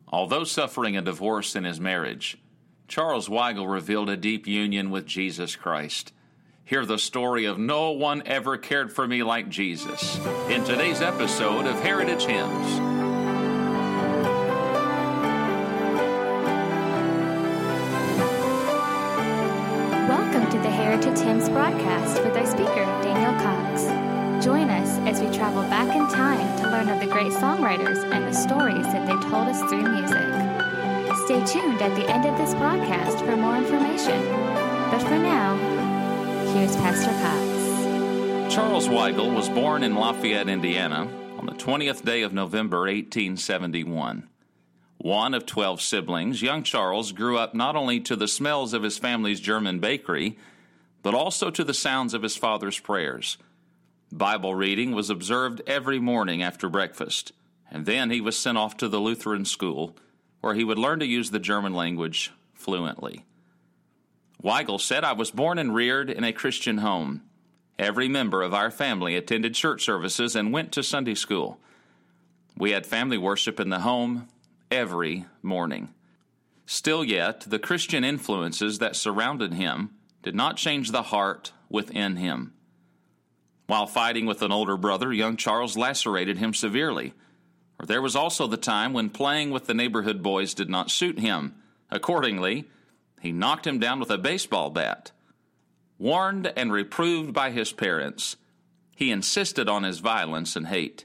Although suffering a divorce in his marriage, Charles Weigel revealed a deep union with Jesus Christ. Hear the story of no one ever cared for me like Jesus in today's episode of Heritage Hymns. Welcome to the Heritage Hymns broadcast with our speaker, Daniel Cox. Join us as we travel back in time to learn of the great songwriters and the stories that they told us through music. Stay tuned at the end of this broadcast for more information. But for now, here's Pastor Cox. Charles Weigel was born in Lafayette, Indiana, on the 20th day of November, 1871. One of 12 siblings, young Charles grew up not only to the smells of his family's German bakery, but also to the sounds of his father's prayers. Bible reading was observed every morning after breakfast, and then he was sent off to the Lutheran school, where he would learn to use the German language fluently. Weigel said, "I was born and reared in a Christian home. Every member of our family attended church services and went to Sunday school. We had family worship in the home every morning." Still yet, the Christian influences that surrounded him did not change the heart within him. While fighting with an older brother, young Charles lacerated him severely. Or there was also the time when playing with the neighborhood boys did not suit him. Accordingly, he knocked him down with a baseball bat. Warned and reproved by his parents, he insisted on his violence and hate.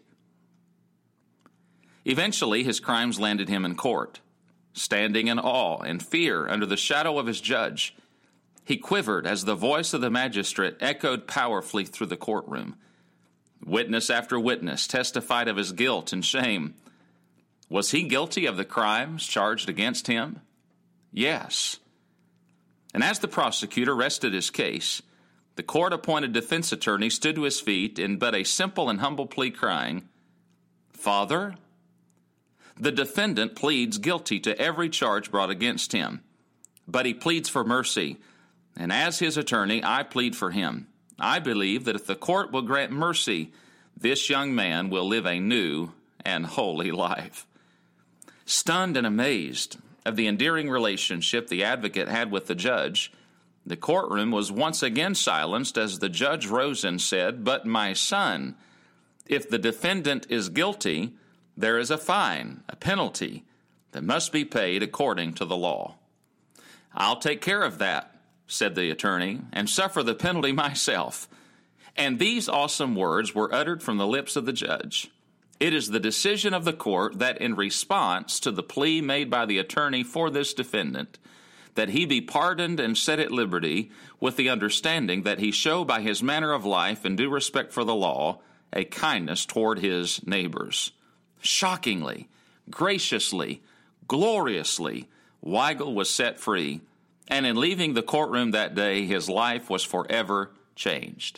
Eventually, his crimes landed him in court. Standing in awe and fear under the shadow of his judge, he quivered as the voice of the magistrate echoed powerfully through the courtroom. Witness after witness testified of his guilt and shame. Was he guilty of the crimes charged against him? Yes. And as the prosecutor rested his case, the court-appointed defense attorney stood to his feet in but a simple and humble plea, crying, "Father, the defendant pleads guilty to every charge brought against him, but he pleads for mercy. And as his attorney, I plead for him. I believe that if the court will grant mercy, this young man will live a new and holy life." Stunned and amazed of the endearing relationship the advocate had with the judge, the courtroom was once again silenced as the judge rose and said, "But my son, if the defendant is guilty, there is a fine, a penalty, that must be paid according to the law." "I'll take care of that," said the attorney, "and suffer the penalty myself." And these awesome words were uttered from the lips of the judge. It is the decision of the court that in response to the plea made by the attorney for this defendant, that he be pardoned and set at liberty with the understanding that he show by his manner of life and due respect for the law a kindness toward his neighbors. Shockingly, graciously, gloriously, Weigel was set free, and in leaving the courtroom that day, his life was forever changed.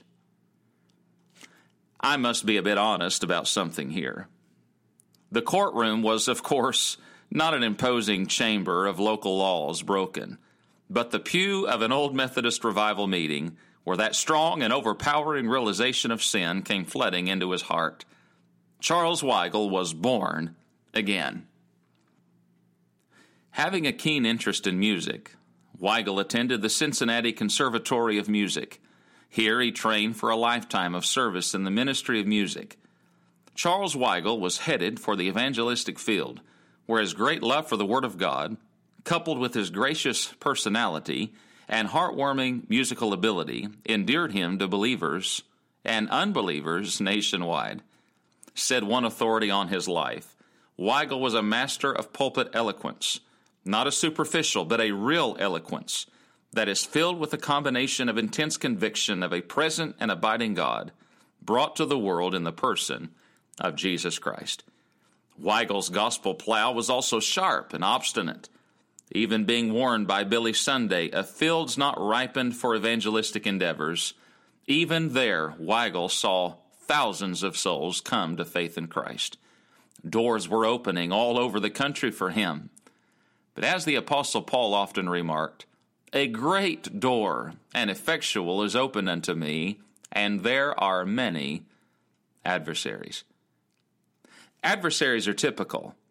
I must be a bit honest about something here. The courtroom was, of course, not an imposing chamber of local laws broken, but the pew of an old Methodist revival meeting where that strong and overpowering realization of sin came flooding into his heart. Charles Weigel was born again. Having a keen interest in music, Weigel attended the Cincinnati Conservatory of Music. Here he trained for a lifetime of service in the ministry of music. Charles Weigel was headed for the evangelistic field, where his great love for the Word of God, coupled with his gracious personality and heartwarming musical ability, endeared him to believers and unbelievers nationwide. Said one authority on his life, Weigel was a master of pulpit eloquence, not a superficial, but a real eloquence that is filled with a combination of intense conviction of a present and abiding God brought to the world in the person of Jesus Christ. Weigel's gospel plow was also sharp and obstinate, even being warned by Billy Sunday of fields not ripened for evangelistic endeavors. Even there, Weigel saw thousands of souls come to faith in Christ. Doors were opening all over the country for him. But as the Apostle Paul often remarked, "A great door and effectual is open unto me, and there are many adversaries." Adversaries are typical,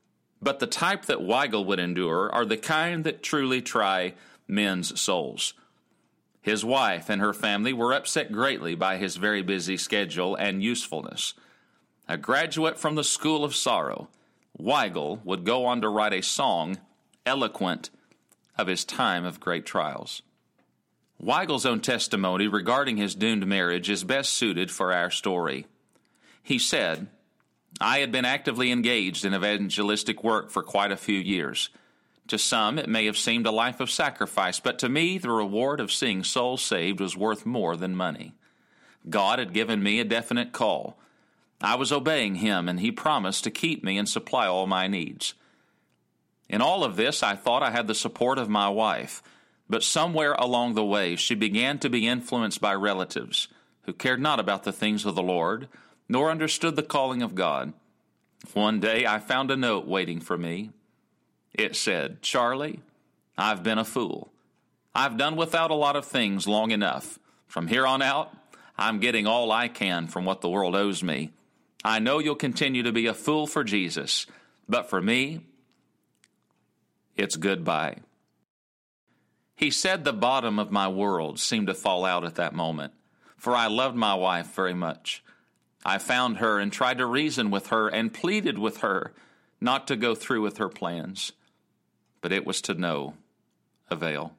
But the type that Weigel would endure are the kind that truly try men's souls. His wife and her family were upset greatly by his very busy schedule and usefulness. A graduate from the School of Sorrow, Weigel would go on to write a song eloquent of his time of great trials. Weigel's own testimony regarding his doomed marriage is best suited for our story. He said, "I had been actively engaged in evangelistic work for quite a few years. To some, it may have seemed a life of sacrifice, but to me, the reward of seeing souls saved was worth more than money. God had given me a definite call. I was obeying Him, and He promised to keep me and supply all my needs. In all of this, I thought I had the support of my wife, but somewhere along the way, she began to be influenced by relatives who cared not about the things of the Lord, nor understood the calling of God. One day, I found a note waiting for me. It said, 'Charlie, I've been a fool. I've done without a lot of things long enough. From here on out, I'm getting all I can from what the world owes me. I know you'll continue to be a fool for Jesus, but for me, it's goodbye.'" He said the bottom of my world seemed to fall out at that moment, for I loved my wife very much. I found her and tried to reason with her and pleaded with her not to go through with her plans, but it was to no avail.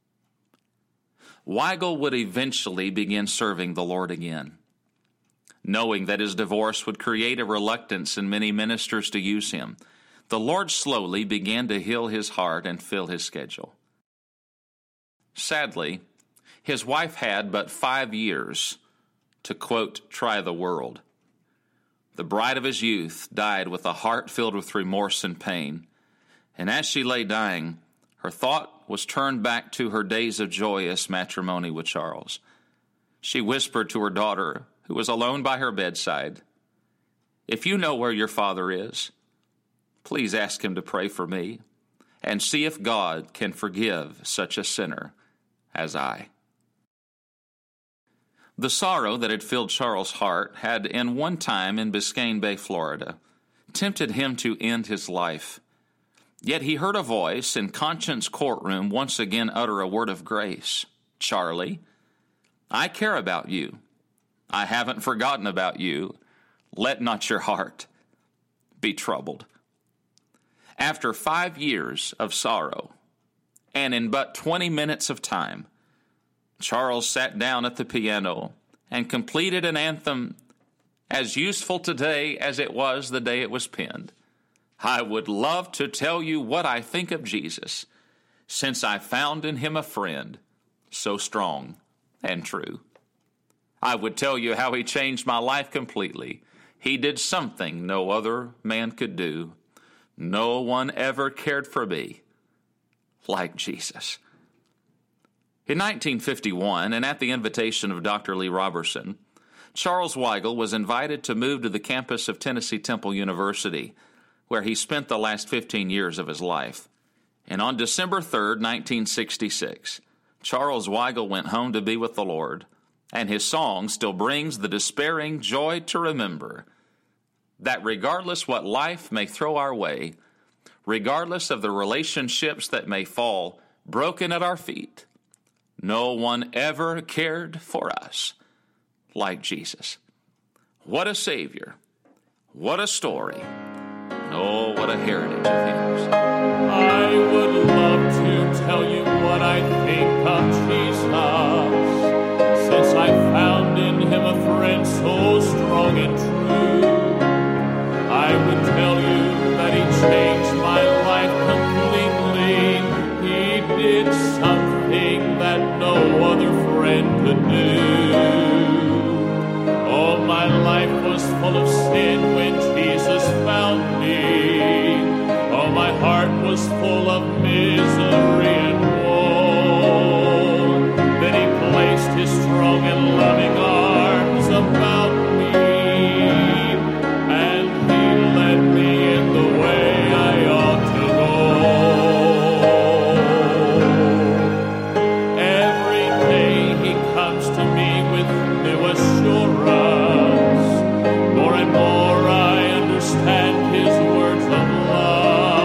Weigel would eventually begin serving the Lord again. Knowing that his divorce would create a reluctance in many ministers to use him, the Lord slowly began to heal his heart and fill his schedule. Sadly, his wife had but 5 years to, quote, try the world. The bride of his youth died with a heart filled with remorse and pain, and as she lay dying, her thought was turned back to her days of joyous matrimony with Charles. She whispered to her daughter, who was alone by her bedside, "If you know where your father is, please ask him to pray for me, and see if God can forgive such a sinner as I." The sorrow that had filled Charles' heart had, in one time in Biscayne Bay, Florida, tempted him to end his life. Yet he heard a voice in conscience courtroom once again utter a word of grace. "Charlie, I care about you. I haven't forgotten about you. Let not your heart be troubled." After 5 years of sorrow, and in but 20 minutes of time, Charles sat down at the piano and completed an anthem as useful today as it was the day it was penned. "I would love to tell you what I think of Jesus, since I found in him a friend so strong and true. I would tell you how he changed my life completely. He did something no other man could do. No one ever cared for me like Jesus." In 1951, and at the invitation of Dr. Lee Roberson, Charles Weigel was invited to move to the campus of Tennessee Temple University, where he spent the last 15 years of his life. And on December 3rd, 1966, Charles Weigel went home to be with the Lord, and his song still brings the despairing joy to remember that regardless what life may throw our way, regardless of the relationships that may fall broken at our feet, no one ever cared for us like Jesus. What a Savior. What a story. Oh, what a heritage of hymns. I would love to tell you what I think of Jesus, since I found in him a friend so strong and true. I would tell you that he changed my life completely. He did something that no other friend could do. Oh, my life was full of sin when Jesus found me. Oh, my heart was full of misery and woe. Then he placed his strong and loving arms about me, and he led me in the way I ought to go. Every day he comes to me with new assurance. More and more I understand his words of love.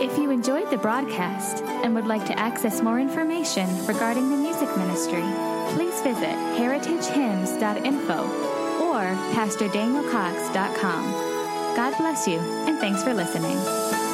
If you enjoyed the broadcast and would like to access more information regarding the music ministry, please visit heritagehymns.info or PastorDanielCox.com. God bless you, and thanks for listening.